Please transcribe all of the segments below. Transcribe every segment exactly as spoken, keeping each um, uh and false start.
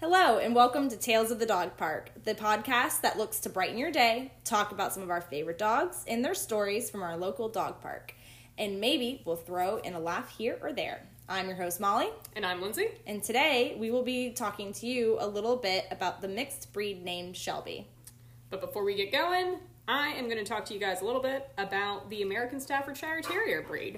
Hello, and welcome to Tales of the Dog Park, the podcast that looks to brighten your day, talk about some of our favorite dogs and their stories from our local dog park. And maybe we'll throw in a laugh here or there. I'm your host, Molly. And I'm Lindsay. And today we will be talking to you a little bit about the mixed breed named Shelby. But before we get going, I am going to talk to you guys a little bit about the American Staffordshire Terrier breed.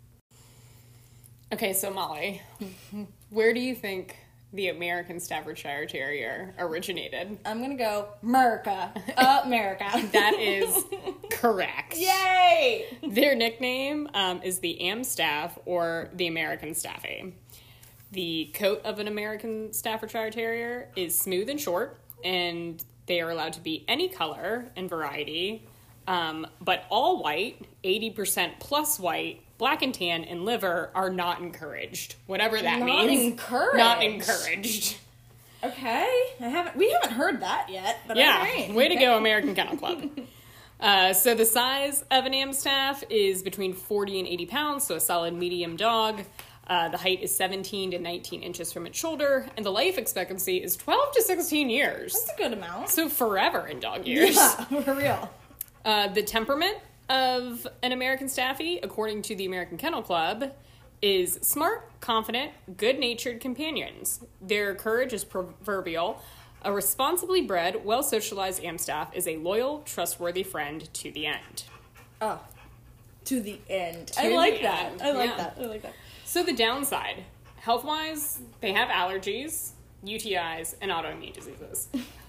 Okay, so Molly, where do you think the American Staffordshire Terrier originated? I'm going to go America. Uh, America. That is correct. Yay! Their nickname um, is the Amstaff or the American Staffy. The coat of an American Staffordshire Terrier is smooth and short, and they are allowed to be any color and variety, um, but all white, eighty percent plus white, black and tan, and liver are not encouraged. Whatever that Not means. encouraged. Not encouraged. Okay. I haven't. We haven't heard that yet. But Yeah. all right. Way to go, American Kennel Club. uh, so the size of an Amstaff is between forty and eighty pounds, so a solid medium dog. Uh, the height is seventeen to nineteen inches from its shoulder, and the life expectancy is twelve to sixteen years. That's a good amount. So forever in dog years. Yeah, for real. Uh, the temperament of an American Staffy, according to the American Kennel Club, is smart, confident, good-natured companions. Their courage is proverbial. A responsibly bred, well-socialized Amstaff is a loyal, trustworthy friend to the end. Oh, to the end. To I like the that. end, I like yeah. that. I like that. So the downside, health-wise, they have allergies, U T Is, and autoimmune diseases.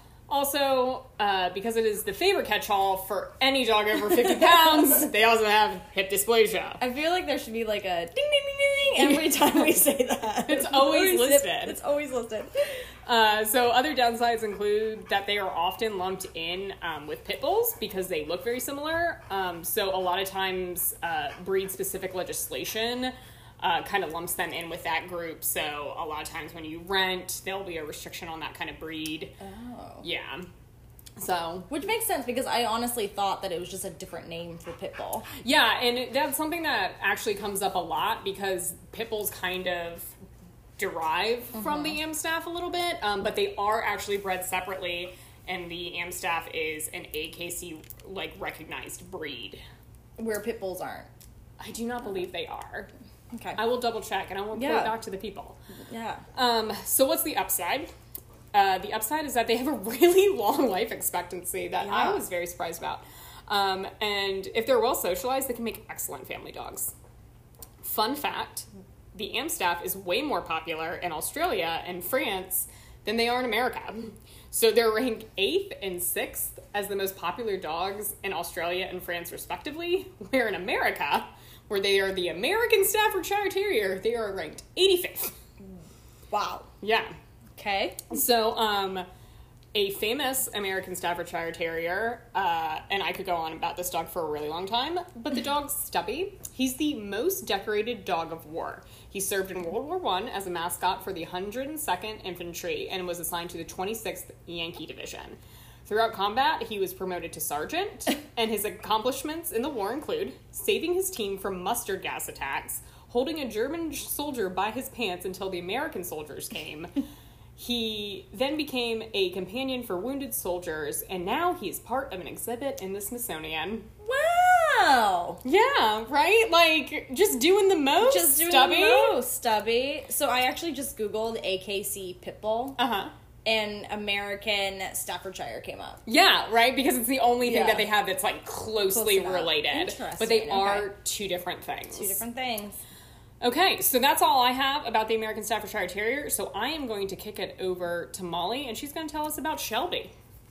Also, uh, because it is the favorite catch-all for any dog over fifty pounds, they also have hip dysplasia. I feel like there should be like a ding ding ding ding every time we say that. It's always listed. It's always listed. Uh, so other downsides include that they are often lumped in um, with pit bulls because they look very similar. Um, so a lot of times uh, breed-specific legislation uh, kind of lumps them in with that group. So a lot of times when you rent, there'll be a restriction on that kind of breed. Oh. Yeah. So. Which makes sense because I honestly thought that it was just a different name for pit bull. Yeah, and that's something that actually comes up a lot because pit bulls kind of derive mm-hmm. from the Amstaff a little bit, um, but they are actually bred separately, and the Amstaff is an A K C like recognized breed. Where pit bulls aren't. I do not believe they are. Okay. I will double check and I will yeah. report back to the people. Yeah. Um, so what's the upside? Uh, the upside is that they have a really long life expectancy that yeah. I was very surprised about. Um, and if they're well socialized, they can make excellent family dogs. Fun fact, the Amstaff is way more popular in Australia and France than they are in America. So they're ranked eighth and sixth as the most popular dogs in Australia and France respectively, where in America, where they are the American Staffordshire Terrier, they are ranked eighty-fifth. Wow. Yeah. Okay. So, um, a famous American Staffordshire Terrier, uh, and I could go on about this dog for a really long time, but the dog's Stubby. He's the most decorated dog of war. He served in World War One as a mascot for the one hundred second Infantry and was assigned to the twenty-sixth Yankee Division. Throughout combat, he was promoted to sergeant, and his accomplishments in the war include saving his team from mustard gas attacks, holding a German soldier by his pants until the American soldiers came. He then became a companion for wounded soldiers, and now he is part of an exhibit in the Smithsonian. Wow! Yeah, right? Like, just doing the most, Just doing Stubby. the most, Stubby. So I actually just Googled A K C Pitbull. Uh-huh. And American Staffordshire came up. Yeah, right? Because it's the only thing Yeah. that they have that's, like, closely Close related. Interesting. But they are okay. two different things. Two different things. Okay, so that's all I have about the American Staffordshire Terrier. So I am going to kick it over to Molly, and she's going to tell us about Shelby.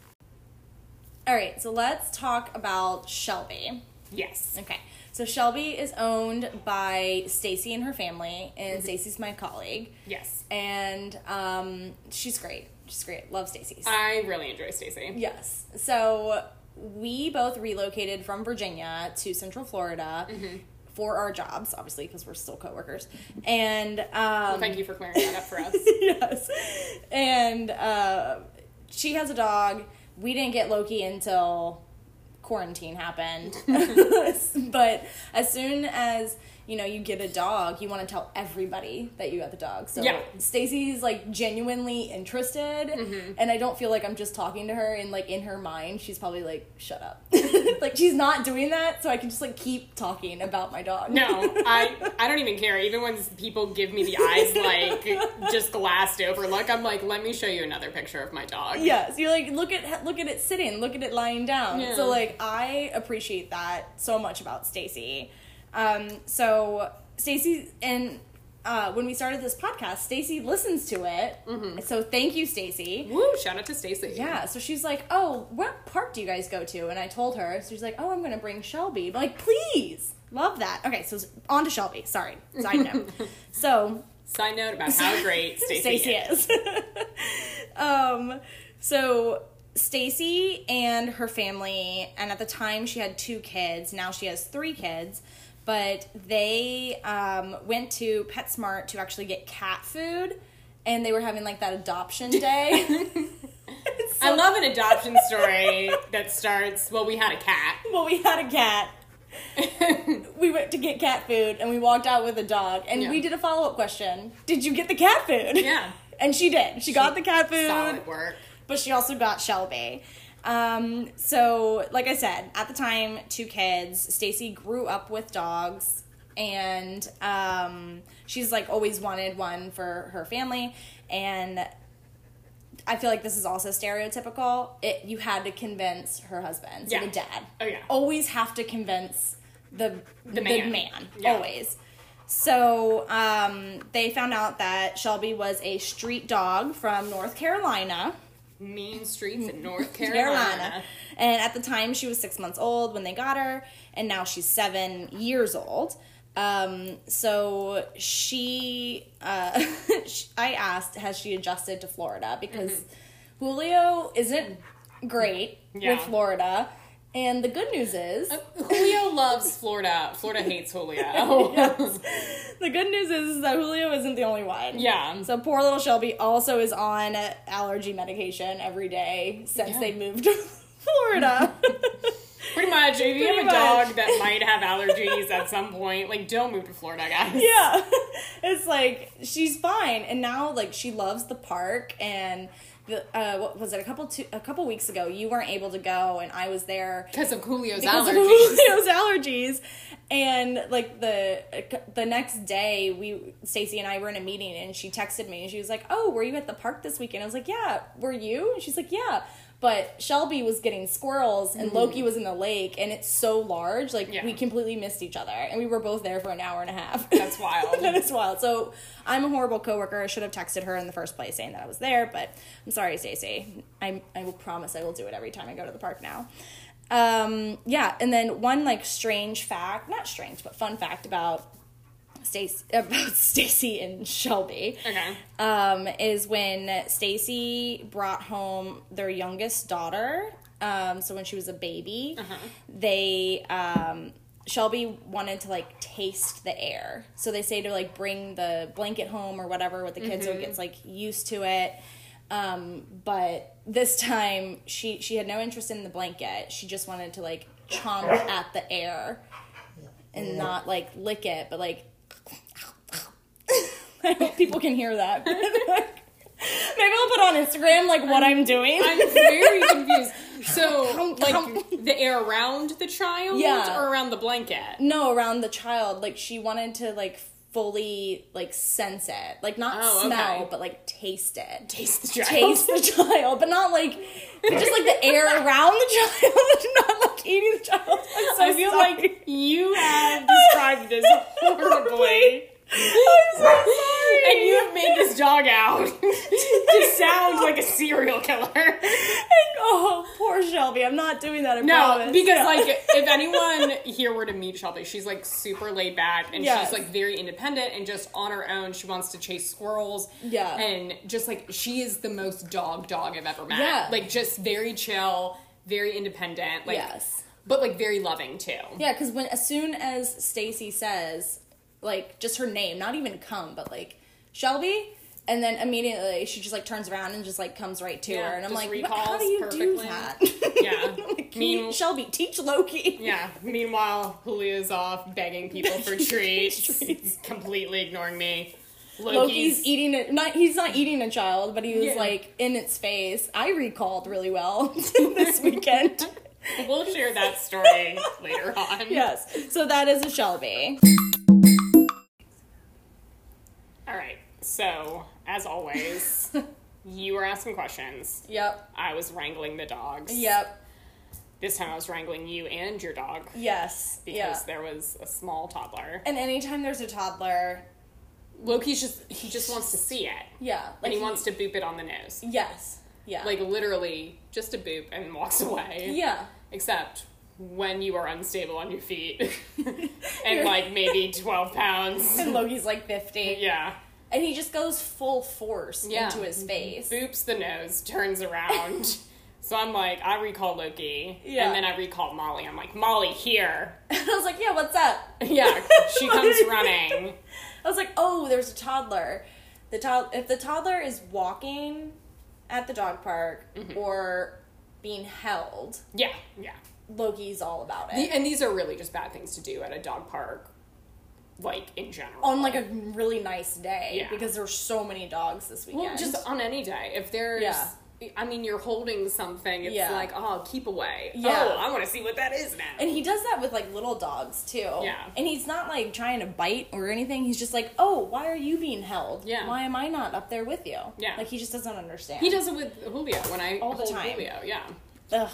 All right, so let's talk about Shelby. Yes. Okay, so Shelby is owned by Stacy and her family, and mm-hmm. Stacy's my colleague. Yes. And um, she's great. She's great. Love Stacy's. I really enjoy Stacy. Yes. So we both relocated from Virginia to Central Florida. Mm-hmm. For our jobs, obviously, because we're still coworkers. And um, well, thank you for clearing that up for us. Yes. And uh, she has a dog. We didn't get Loki until quarantine happened. But as soon as you know, you get a dog, you want to tell everybody that you got the dog. So yeah. Stacy's like genuinely interested, mm-hmm. and I don't feel like I'm just talking to her, and like in her mind she's probably like, shut up. Like she's not doing that, so I can just like keep talking about my dog. No, I I don't even care. Even when people give me the eyes like just glassed over look, I'm like, let me show you another picture of my dog. Yeah, so you're like, look at look at it sitting, look at it lying down. Yeah. So like I appreciate that so much about Stacy. Um, so Stacy, and uh, when we started this podcast, Stacy listens to it. Mm-hmm. So thank you, Stacy. Woo! Shout out to Stacy. Yeah. So she's like, "Oh, what park do you guys go to?" And I told her. So she's like, "Oh, I'm gonna bring Shelby." I'm like, "Please, love that." Okay, so on to Shelby. Sorry, side note. So side note about how great Stacy is. is. um. So. Stacy and her family, and at the time she had two kids, now she has three kids, but they um, went to PetSmart to actually get cat food, and they were having like that adoption day. So, I love an adoption story that starts, well, we had a cat. Well, we had a cat. We went to get cat food, and we walked out with a dog, and yeah. we did a follow-up question. Did you get the cat food? Yeah. And she did. She, she got the cat food. Solid work. But she also got Shelby. Um, so, like I said, at the time, two kids. Stacy grew up with dogs, and um, she's like always wanted one for her family. And I feel like this is also stereotypical. It you had to convince her husband, so yeah. the dad. Oh yeah. Always have to convince the the man. The man. Yeah. Always. So um, they found out that Shelby was a street dog from North Carolina. Mean streets in North Carolina. Carolina. And at the time, she was six months old when they got her, and now she's seven years old. Um, so she, uh, I asked, has she adjusted to Florida? Because mm-hmm. Julio isn't great yeah. with Florida. And the good news is... Uh, Julio loves Florida. Florida hates Julio. Yes. The good news is that Julio isn't the only one. Yeah. So poor little Shelby also is on allergy medication every day since yeah. they moved to Florida. Pretty much. If you Pretty have a much. dog that might have allergies at some point, like, don't move to Florida, guys. Yeah. It's like, she's fine. And now, like, she loves the park, and... The, uh, what was it? A couple two, a couple weeks ago, you weren't able to go, and I was there because of Julio's because allergies. Of Julio's allergies, and like the the next day, we Stacy and I were in a meeting, and she texted me, and she was like, "Oh, were you at the park this weekend?" I was like, "Yeah." Were you? And she's like, "Yeah." But Shelby was getting squirrels, and mm. Loki was in the lake, and it's so large, like, yeah. we completely missed each other, and we were both there for an hour and a half. That's wild. That is wild. So, I'm a horrible coworker. I should have texted her in the first place saying that I was there, but I'm sorry, Stacey. I I will promise I will do it every time I go to the park now. Um, yeah, and then one, like, strange fact, not strange, but fun fact about Stacy, about Stacy and Shelby, okay. um, is when Stacy brought home their youngest daughter, um, so when she was a baby, uh-huh. they, um, Shelby wanted to, like, taste the air. So they say to, like, bring the blanket home or whatever with the kids mm-hmm. so it gets, like, used to it. Um, but this time, she, she had no interest in the blanket. She just wanted to, like, chomp at the air and not, like, lick it, but, like, I hope people can hear that. Maybe I'll put on Instagram, like, what I'm doing. I'm very confused. So, like, the air around the child? Yeah. Or around the blanket? No, around the child. Like, she wanted to, like, fully, like, sense it. Like, not oh, smell, okay. but, like, taste it. Taste the child. Taste the child. But not, like, but just, like, the air around the child. Not, like, eating the child. I'm so I feel sorry. like you have described this horribly. I'm so sorry. And you have made this dog out to sound like a serial killer. And, oh, poor Shelby. I'm not doing that, I no, promise. because, yeah. like, if anyone here were to meet Shelby, she's, like, super laid back, and yes. she's, like, very independent, and just on her own, she wants to chase squirrels. Yeah. And just, like, she is the most dog dog I've ever met. Yeah. Like, just very chill, very independent. Like, yes. But, like, very loving, too. Yeah, because when as soon as Stacy says, like, just her name, not even come, but, like, Shelby, And then immediately she just like turns around and just like comes right to Yeah, her. And I'm just like, "What- how do recalls you do perfectly. that? Yeah. Like, Mean- Shelby, teach Loki. Yeah. Meanwhile, Julia's off begging people for treats, Treats. completely ignoring me. Loki's, Loki's, eating it. Not he's not eating a child, but he was Yeah. like in its face. I recalled really well this weekend. We'll share that story later on. Yes. So that is a Shelby. All right. So, as always, you were asking questions. Yep. I was wrangling the dogs. Yep. This time I was wrangling you and your dog Yes. because Yeah. there was a small toddler. And anytime there's a toddler, Loki's just, he just wants to see it. yeah. And he wants to boop it on the nose. Yes. Yeah. Like, literally, just a boop and walks away. yeah. Except when you are unstable on your feet and, like, maybe twelve pounds. And Loki's like fifty. Yeah. And he just goes full force Yeah. into his face. Boops the nose, turns around. So I'm like, I recall Loki. Yeah. And then I recall Molly. I'm like, Molly, here. And I was like, yeah, what's up? Yeah. She comes running. I was like, oh, there's a toddler. The to- If the toddler is walking at the dog park Mm-hmm. or being held, Yeah. Yeah. Loki's all about it. The, and these are really just bad things to do at a dog park, like, in general. On like a really nice day. Yeah. Because there's so many dogs this weekend. Well, just on any day. If there's... Yeah. I mean, you're holding something. It's Yeah. like, oh, keep away. Yeah. Oh, I want to see what that is now. And he does that with like little dogs too. Yeah. And he's not like trying to bite or anything. He's just like, oh, why are you being held? Yeah. Why am I not up there with you? Yeah. Like he just doesn't understand. He does it with Julio when I All the hold time. Julio. Yeah. Ugh.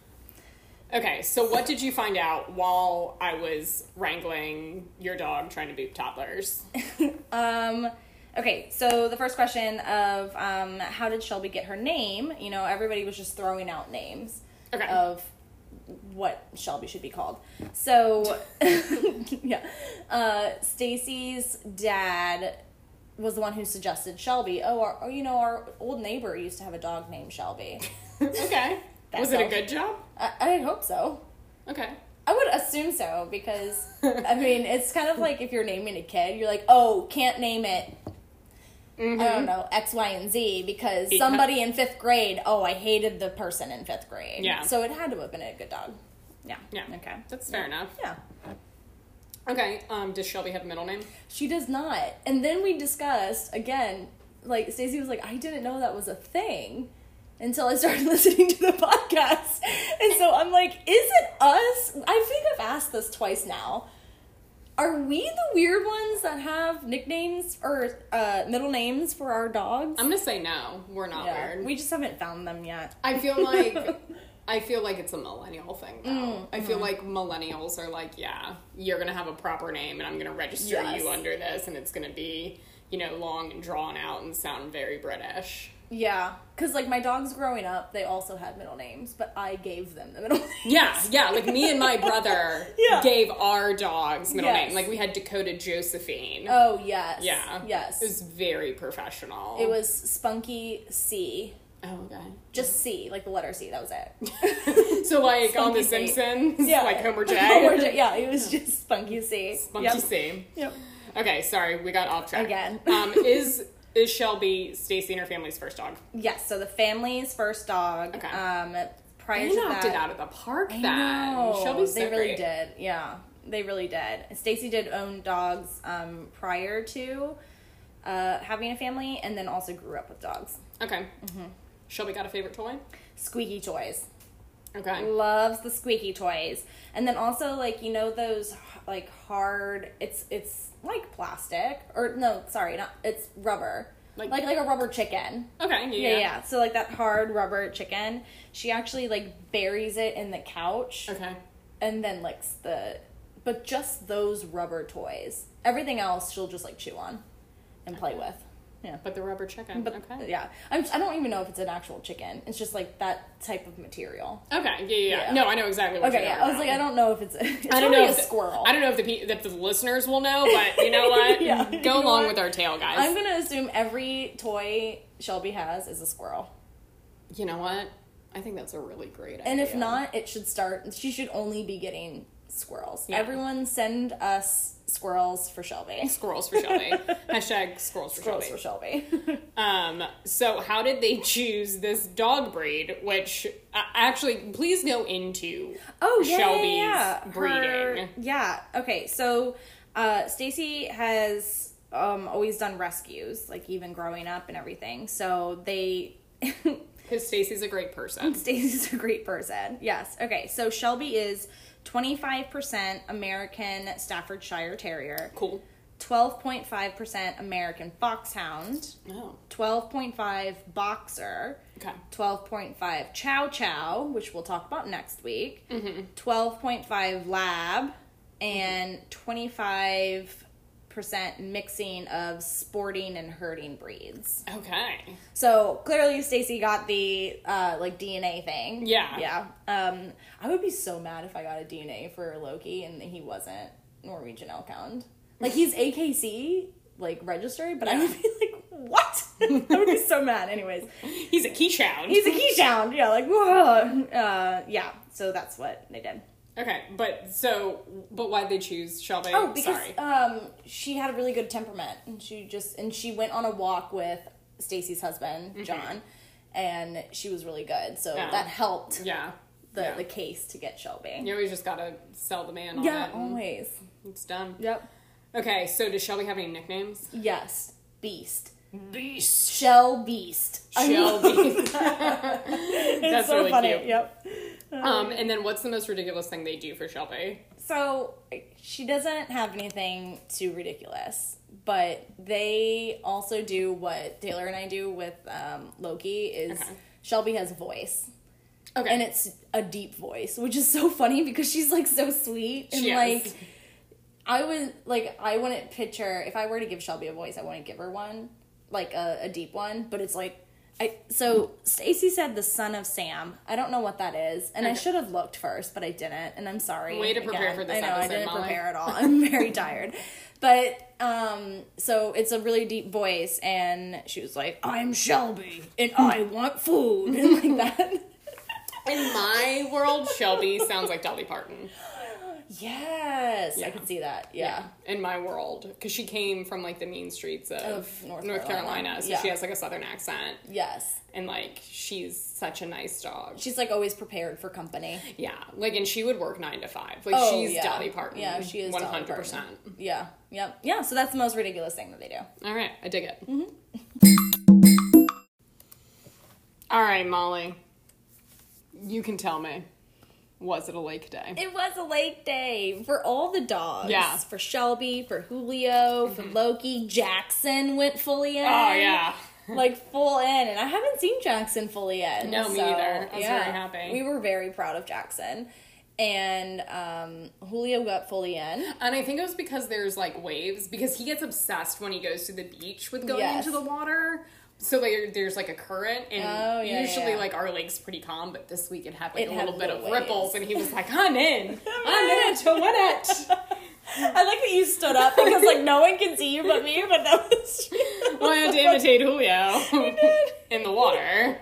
Okay, so what did you find out while I was wrangling your dog trying to boop toddlers? Um, okay, so the first question of um, how did Shelby get her name? You know, everybody was just throwing out names Okay. of what Shelby should be called. So, yeah, uh, Stacy's dad was the one who suggested Shelby. Oh, our, oh, you know, our old neighbor used to have a dog named Shelby. Okay. That's Was it a all. good job? I, I hope so. Okay. I would assume so because, I mean, it's kind of like if you're naming a kid, you're like, oh, can't name it, Mm-hmm. I don't know, X, Y, and Z because, Because- somebody in fifth grade, oh, I hated the person in fifth grade. Yeah. So it had to have been a good dog. Yeah. Yeah. Okay. That's fair enough. Yeah. Okay. Um, does Shelby have a middle name? She does not. And then we discussed, again, like, Stacey was like, I didn't know that was a thing until I started listening to the podcast. And so I'm like, is it us? I think I've asked this twice now. Are we the weird ones that have nicknames or uh, middle names for our dogs? I'm gonna say no. We're not yeah, weird. we just haven't found them yet. I feel like I feel like it's a millennial thing though. Mm, I feel like millennials are like, yeah, you're gonna have a proper name and I'm gonna register Yes. you under this and it's gonna be, you know, long and drawn out and sound very British. Yeah, because like my dogs growing up, they also had middle names, but I gave them the middle names. Yeah, yeah, like me and my brother Yeah. gave our dogs middle Yes. name. Like we had Dakota Josephine. Oh, yes. Yeah. Yes. It was very professional. It was Spunky C. Oh, okay. Just C, like the letter C. That was it. So like on The Spunky C. Simpsons, Yeah. like Homer J. Homer J. Yeah, it was just Spunky C. Spunky Yep. C. Yep. Okay, sorry, we got off track. Again. um, is is Shelby Stacy and her family's first dog? Yes, so the family's first dog. Okay. Um, prior They to knocked that, it out of the park. I Then know. Shelby's so they really great. did. Yeah, they really did. Stacy did own dogs um, prior to uh, having a family, and then also grew up with dogs. Okay. Shelby got a favorite toy. Squeaky toys. Okay. Loves the squeaky toys. And then also, like, you know those like hard, it's it's like plastic, or no, sorry, not, it's rubber, Like- like like, a rubber chicken. Okay. Yeah. Yeah, yeah, so like that hard rubber chicken, she actually like buries it in the couch Okay. and then licks the, but just those rubber toys, everything else she'll just like chew on and play with. Yeah. But the rubber chicken. But okay. yeah, I'm, I don't even know if it's an actual chicken. It's just like that type of material. Okay. Yeah, yeah. yeah. Yeah. No, I know exactly what Okay, you're yeah. talking I was like, I about. don't know if it's. It's I don't probably know a if the- squirrel. I don't know if the pe- if the listeners will know, but you know what? Yeah. Go You know along what? with our tale, guys. I'm gonna assume every toy Shelby has is a squirrel, You know what? I think that's a really great idea. and if not, it should start. She should only be getting squirrels. Yeah. Everyone send us squirrels for Shelby. Squirrels for Shelby. Hashtag squirrels for Squirrels Shelby. for Shelby. Um, so how did they choose this dog breed? Which, uh, actually, please go into Oh, yeah, Shelby's yeah, yeah. breeding. Her- yeah. Okay. So, uh, Stacy has um always done rescues, like even growing up and everything. So they. Because Stacy's a great person. Stacy's a great person. Yes. Okay. So Shelby is twenty-five percent American Staffordshire Terrier. Cool. twelve point five percent American Foxhound. Oh. twelve point five Boxer. Okay. twelve point five Chow Chow, which we'll talk about next week. Mm-hmm. twelve point five Lab. And twenty-five percent mixing of sporting and herding breeds. Okay. So clearly Stacy got the uh, like D N A thing. Yeah. Yeah. Um, I would be so mad if I got a D N A for Loki and he wasn't Norwegian Elkhound. Like he's A K C like registered, but I would be like, what? I would be so mad. Anyways, He's a Keyshound. he's a Keyshound. Yeah, like whoa. Uh, yeah. So that's what they did. Okay, but so, but why'd they choose Shelby? Oh, because Sorry. um, she had a really good temperament, and she just and she went on a walk with Stacy's husband, Mm-hmm. John, and she was really good. So Yeah. that helped Yeah. the yeah. the case to get Shelby. You always just gotta sell the man on Yeah, it. and always. It's done. Yep. Okay, so does Shelby have any nicknames? Yes, Beast, Beast. Shell Beast. Shelby. It's That's so really funny. cute. Yep. Um, and then what's the most ridiculous thing they do for Shelby? So she doesn't have anything too ridiculous, but they also do what Taylor and I do with um, Loki. Is Okay. Shelby has a voice. Okay. And it's a deep voice, which is so funny because she's like so sweet and She is. like I would like I wouldn't picture if I were to give Shelby a voice, I wouldn't give her one like a, a deep one, but it's like I so Stacy said the son of Sam. I don't know what that is, and I Okay. should have looked first, but I didn't, and I'm sorry. Way to prepare again. for this I know episode, I didn't Molly. prepare at all. I'm very tired, but um, so it's a really deep voice, and she was like, "I'm Shelby, and I want food," and like that. In my world, Shelby sounds like Dolly Parton. Yes, Yeah. I can see that. Yeah. In my world. Because she came from, like, the mean streets of, Of North North Carolina. Carolina. So Yeah. she has, like, a southern accent. Yes. And, like, she's such a nice dog. She's like always prepared for company. Yeah. Like, and she would work nine to five. Like, Oh, she's yeah. Dolly Parton. Yeah, she is one Dolly hundred percent. Parton. Yeah. Yep. Yeah. So that's the most ridiculous thing that they do. All right. I dig it. Mm-hmm. All right, Molly. You can tell me. Was it a lake day? It was a lake day for all the dogs. Yeah. For Shelby, for Julio, for Loki. Jackson went fully in. Oh, yeah. Like full in. And I haven't seen Jackson fully in. No, me so, either. I was yeah. very happy. We were very proud of Jackson. And um, Julio got fully in. And I think it was because there's, like, waves. Because he gets obsessed when he goes to the beach with going Yes. into the water. So like, there's, like, a current. And Oh, yeah, usually, yeah. like, our lake's pretty calm. But this week it had, like, It a had little bit of little waves. ripples. And he was like, I'm in. I'm in it to win it. I like that you stood up because like no one can see you but me, but that was true. Well, I had to imitate Julio in the water.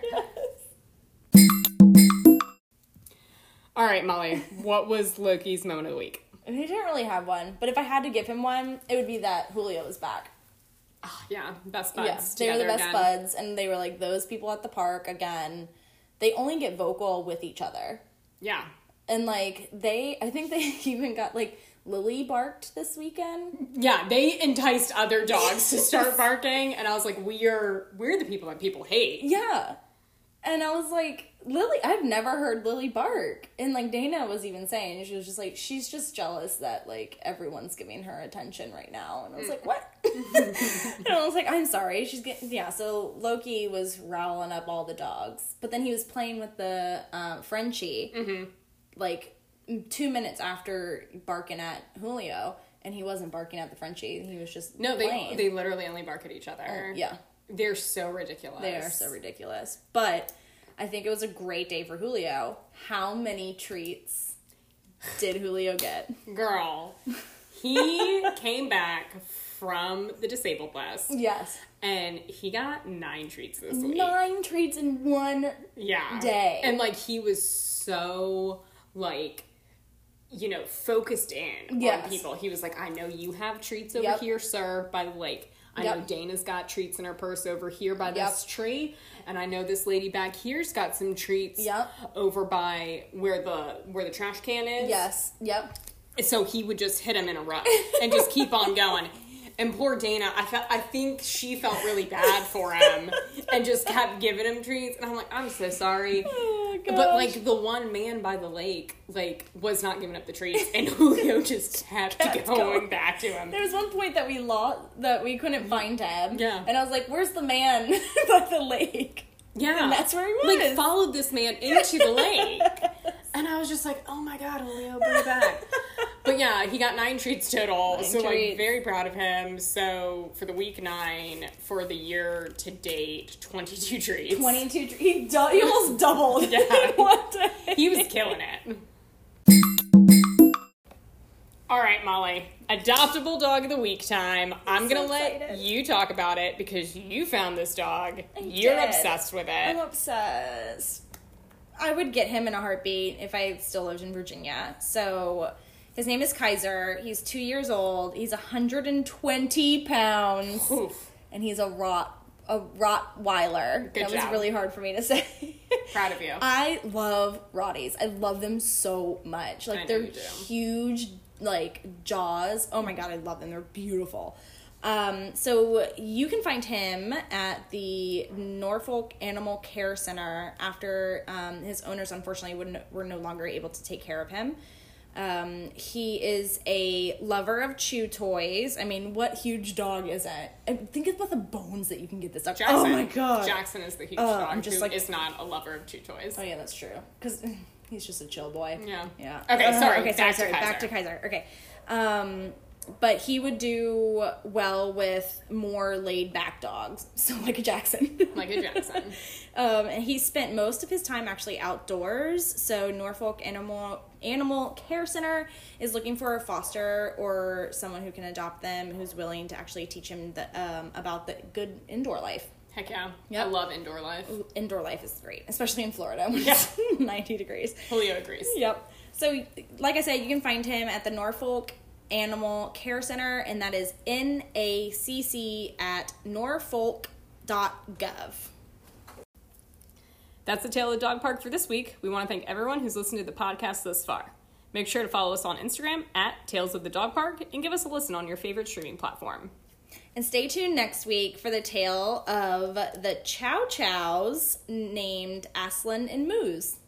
All right, Molly. What was Loki's moment of the week? He didn't really have one, but if I had to give him one, it would be that Julio was back. Oh, yeah, best buds Yeah, they were the together best again. buds, and they were like those people at the park again. They only get vocal with each other, Yeah. and like they, I think they even got like Lily barked this weekend. Yeah, they enticed other dogs to start barking, and I was like, we're we're the people that people hate. Yeah, and I was like, Lily, I've never heard Lily bark, and like Dana was even saying, she was just like, she's just jealous that like everyone's giving her attention right now, and I was like, what? And I was like, I'm sorry, she's getting, yeah. So Loki was riling up all the dogs, but then he was playing with the uh, Frenchie, Mm-hmm. like two minutes after barking at Julio, and he wasn't barking at the Frenchie, he was just No, they playing. they literally only bark at each other. Yeah. They're so ridiculous. They are so ridiculous. But I think it was a great day for Julio. How many treats did Julio get? Girl, he came back from the disabled list, Yes. and he got nine treats this week. Nine treats in one Yeah. day. And, like, he was so, like, you know, focused in Yes. on people. He was like, I know you have treats over Yep. here, sir, by the lake. I Yep. know Dana's got treats in her purse over here by Yep. this tree. And I know this lady back here's got some treats Yep. over by where the where the trash can is. Yes. Yep. So he would just hit him in a row and just keep on going. And poor Dana, I felt, I think she felt really bad for him and just kept giving him treats. And I'm like, I'm so sorry. Oh, gosh. But, like, the one man by the lake, like, was not giving up the treats. And Julio just kept, Kept going, going. back to him. There was one point that we lost, that we couldn't find him. Yeah. And I was like, where's the man by the lake? Yeah. And that's where he was. Like, followed this man into the lake. And I was just like, oh my God, Julio, bring it back. But yeah, he got nine treats total. Nine so, treats. like, very proud of him. So, for the week nine, for the year to date, twenty-two treats. twenty-two, he, du- he almost doubled. Yeah. in one day. He was killing it. All right, Molly. Adoptable dog of the week time. I'm so going to let excited. you talk about it because you found this dog. I You're did. obsessed with I'm it. obsessed. I would get him in a heartbeat if I still lived in Virginia. So his name is Kaiser. He's two years old. He's one hundred twenty pounds. Oof. And he's a rot a Rottweiler. Good that was job. really hard for me to say. Proud of you. I love Rotties. I love them so much. I Like know they're you do. huge, like jaws. Oh my god, I love them. They're beautiful. Um, so you can find him at the Norfolk Animal Care Center after um, his owners unfortunately would no, were no longer able to take care of him. Um, he is a lover of chew toys. I mean, what huge dog is it? And think about the bones that you can get this dog. Jackson. Oh my god. Jackson is the huge Oh, dog I'm just who like- is not a lover of chew toys. Oh yeah, that's true. Because he's just a chill boy. Yeah. Yeah. Okay, Uh, sorry. Okay, Back sorry, to sorry. Back Kaiser. to Kaiser. Okay. Um, but he would do well with more laid back dogs. So like a Jackson. Like a Jackson. um, and he spent most of his time actually outdoors. So Norfolk Animal Animal Care Center is looking for a foster or someone who can adopt them, who's willing to actually teach him the, um, about the good indoor life. Heck yeah. Yep. I love indoor life. Indoor life is great, especially in Florida when Yeah. it's ninety degrees. Julio agrees. Yep. So, like I said, you can find him at the Norfolk Animal Care Center, and that is N A C C at norfolk dot gov. That's the Tale of the Dog Park for this week. We want to thank everyone who's listened to the podcast thus far. Make sure to follow us on Instagram at Tales of the Dog Park and give us a listen on your favorite streaming platform. And stay tuned next week for the tale of the Chow Chows named Aslan and Moose.